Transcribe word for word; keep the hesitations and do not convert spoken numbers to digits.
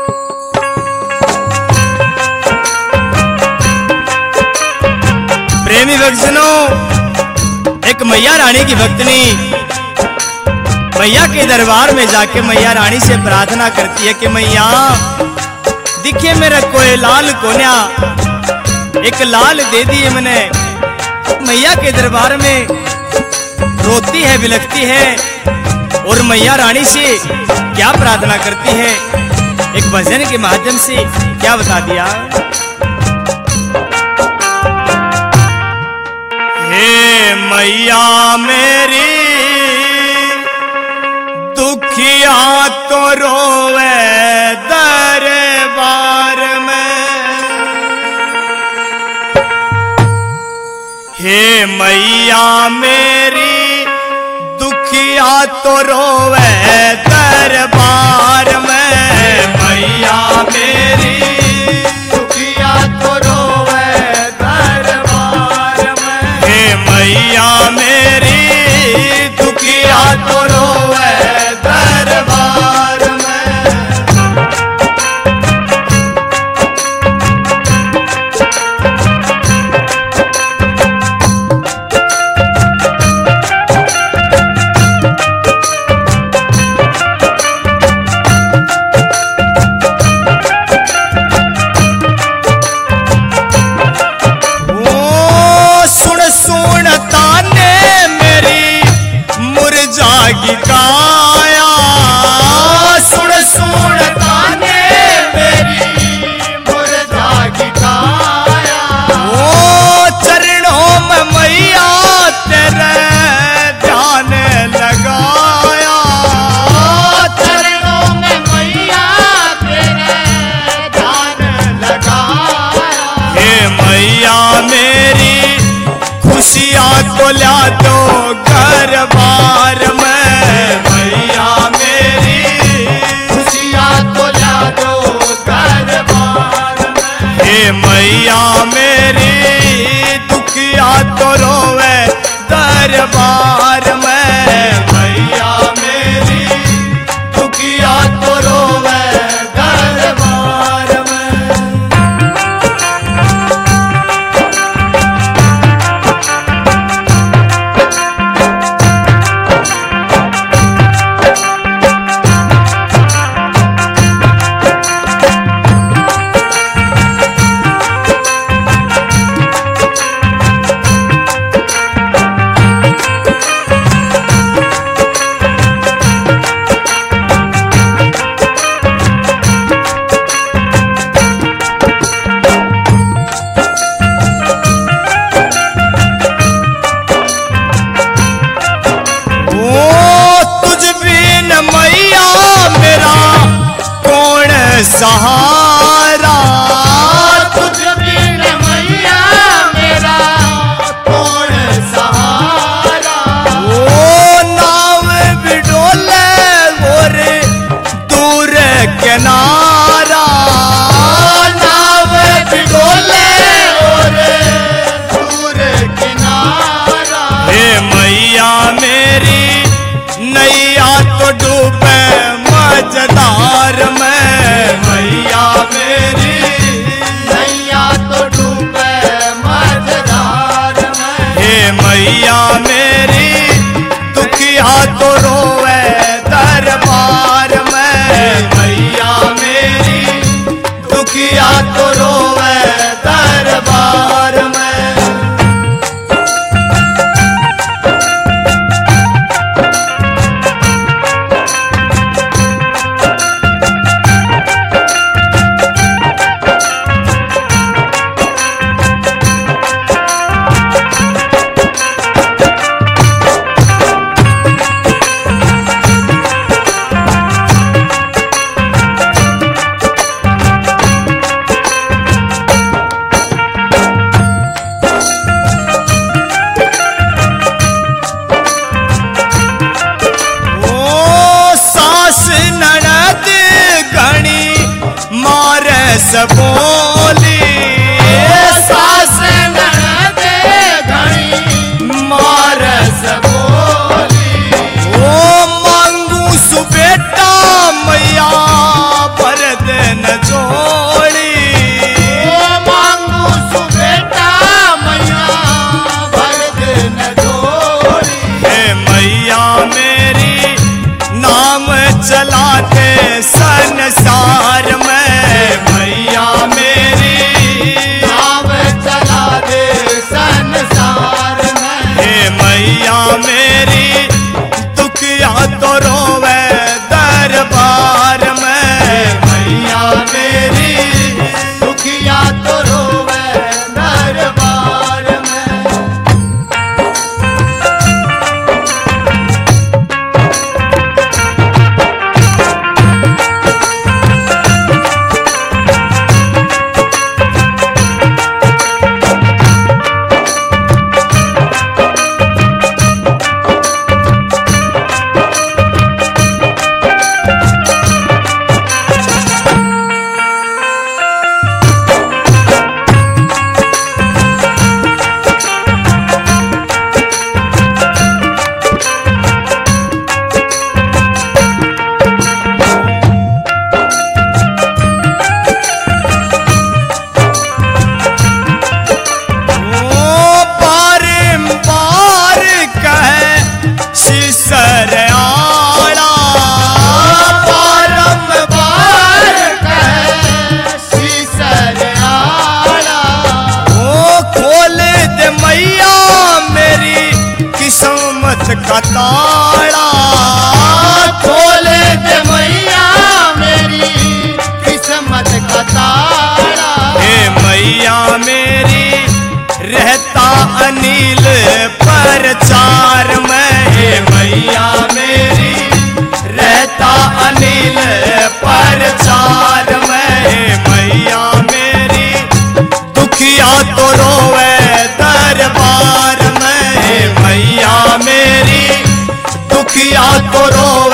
प्रेमी भक्तजनों, एक मैया रानी की भक्तनी मैया के दरबार में जाके मैया रानी से प्रार्थना करती है कि मैया दिखे मेरा कोई लाल कोन्या, एक लाल दे दिए मैंने। मैया के दरबार में रोती है, बिलखती है और मैया रानी से क्या प्रार्थना करती है, एक भजन के माध्यम से क्या बता दिया। हे मैया मेरी दुखिया तो रोवे दरबार में, हे मैया मेरी दुखिया तो रोवे दरबार में, मैया मेरी दुखिया तो रोवे दरबार में, हे मैया मेरी दुखिया तो रोवे दरबार में। काया सुन सुन ताने मेरी मुर्दा की काया, ओ चरणों में मैया तेरे ध्यान लगाया, चरणों में मैया तेरे ध्यान लगाया, हे मैया मेरी खुशियाँ को ला दो घर बार में, मैया मेरी खुशियाँ तो ला दो दरबार में, हे मैया मेरी दुखिया तो रोवे दरबार में, मैया मेरी दुखिया तो रोवे दरबार में। सहारा तुझ बिन मैया मेरा कौन सहारा, ओ नाव बिडोले और दूर किनारा, नाव बिडोले और दूर किनारा, हे मैया मेरी नैया तो डूबे मझधार में, मैया मेरी नैया तो डूबे मझधार में, हे मैया मेरी दुखिया तो रोवे दरबार में, मैया मेरी दुखिया तो रोवे दरबार में। सबोली सास ननद घणी मार सबोली, ओ मांगू सुबेटा मैया भरत चला के संसार में मैया मेरी नाव चला दे संसार में। हे मैया मेरी दुखिया तो रोवे दरबार में मैया मेरी दुखिया तो रोवे दरबार में। का ताला खोल दे मैया मेरी किस्मत का ताला। हे मैया मेरी रहता अनिल प्रचार में हे मैया मेरी रहता अनिल प्रचार में हे मैया मेरी दुखिया तो रोवे दरबार में हे मैया मेरी दुखिया तो रो